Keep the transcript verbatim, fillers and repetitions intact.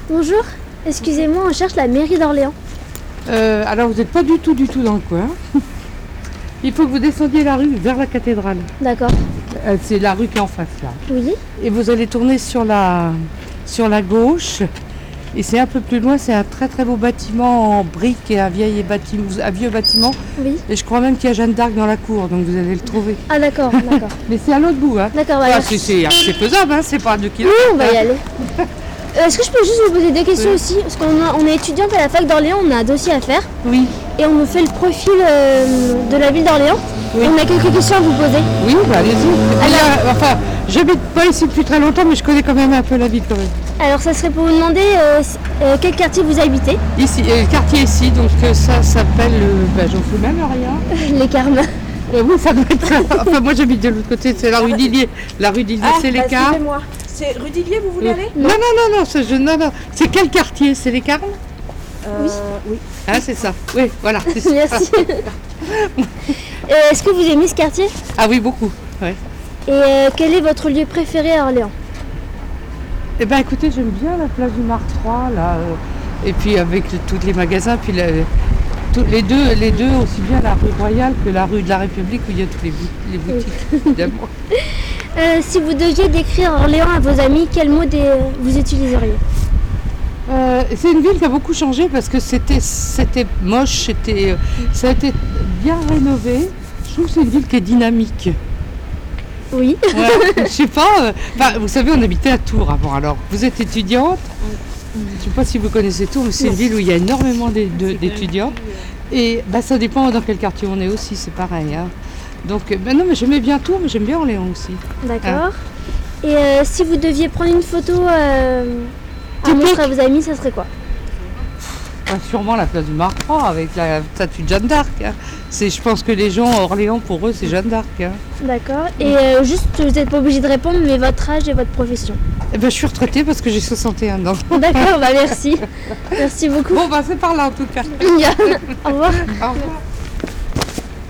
Bonjour, excusez-moi, on cherche la mairie d'Orléans. Euh, alors vous n'êtes pas du tout du tout dans le coin. Il faut que vous descendiez la rue vers la cathédrale. D'accord. Euh, c'est la rue qui est en face là. Oui. Et vous allez tourner sur la, sur la gauche. Et c'est un peu plus loin, c'est un très très beau bâtiment en briques et un, vieil bâtiment, un vieux bâtiment. Oui. Et je crois même qu'il y a Jeanne d'Arc dans la cour, donc vous allez le trouver. Ah d'accord, d'accord. Mais c'est à l'autre bout. Hein. D'accord, Ah, voilà. c'est, c'est, c'est faisable, hein, c'est pas à deux Oui, kilomètres. on va y aller. Euh, Est-ce que je peux juste vous poser des questions Oui. aussi? Parce qu'on a- on est étudiante à la fac d'Orléans, on a un dossier à faire. Oui, Et on me fait le profil euh, de la ville d'Orléans. Oui. On a quelques questions à vous poser. oui, bah, allez-y. Et Alors- là, enfin, j'habite pas ici depuis très longtemps, mais je connais quand même un peu la ville quand même. Alors ça serait pour vous demander euh, s- euh, quel quartier vous habitez. Ici, euh, le quartier ici, donc euh, ça s'appelle, euh, ben, j'en fais même rien. Les Carmes. Euh, oui, ça doit être ça. Enfin, moi j'habite de l'autre côté, c'est la rue d'Illier. La rue d'Illier, c'est les Carmes. Excusez-moi. C'est rue d'Illier, vous voulez aller Non, non, non, non, c'est, je- non, non. C'est quel quartier? C'est les Carmes? Oui. Oui. Ah, c'est ça. Oui, voilà. c'est ça. Merci. Euh, Est-ce que vous aimez ce quartier? Ah oui, beaucoup. Ouais. Et euh, quel est votre lieu préféré à Orléans? Eh ben, écoutez, j'aime bien la place du Marc trois, là. euh, et puis avec le- tous les magasins, puis la- tous les deux, les deux, aussi bien la rue Royale que la rue de la République, où il y a toutes les, bou- les boutiques, évidemment. Euh, si vous deviez décrire Orléans à vos amis, quel mot dé- vous utiliseriez? Euh, c'est une ville qui a beaucoup changé parce que c'était, c'était moche, c'était, euh, ça a été bien rénové. Je trouve que c'est une ville qui est dynamique. Oui. Ouais, je sais pas, euh, enfin, vous savez, on habitait à Tours avant. Alors, vous êtes étudiante. Je sais pas si vous connaissez Tours, mais c'est une ville où il y a énormément d'é- de- d'étudiants. Et bah, ça dépend dans quel quartier on est aussi, c'est pareil. Hein. Donc, euh, bah, non, mais j'aimais bien Tours, mais j'aime bien Orléans aussi. D'accord. Et euh, si vous deviez prendre une photo euh, à Typique. montrer à vos amis, ça serait quoi? Bah, sûrement la place du Marc trois avec la statue de Jeanne d'Arc. Hein. C'est, je pense que les gens à Orléans, pour eux, c'est Jeanne d'Arc. Hein. D'accord. Et euh, juste, vous n'êtes pas obligé de répondre, mais votre âge et votre profession. Eh ben, je suis retraitée parce que j'ai soixante et un ans. D'accord, bah merci. Merci beaucoup. Bon, bah, c'est par là en tout cas. Au revoir. Au revoir.